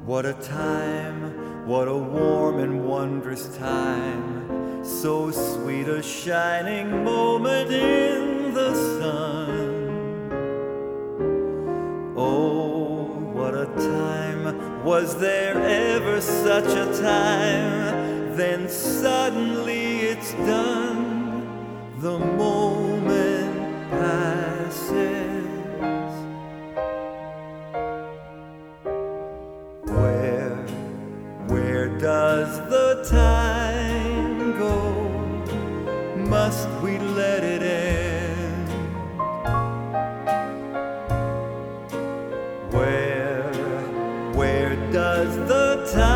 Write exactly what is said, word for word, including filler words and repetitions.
What a time, what a warm and wondrous time, so sweet a shining moment in the sun. Oh, what a time, was there ever such a time? Then suddenly it's done, the moment passes. Where, where does the time go? Must we let it end? Where, where does the time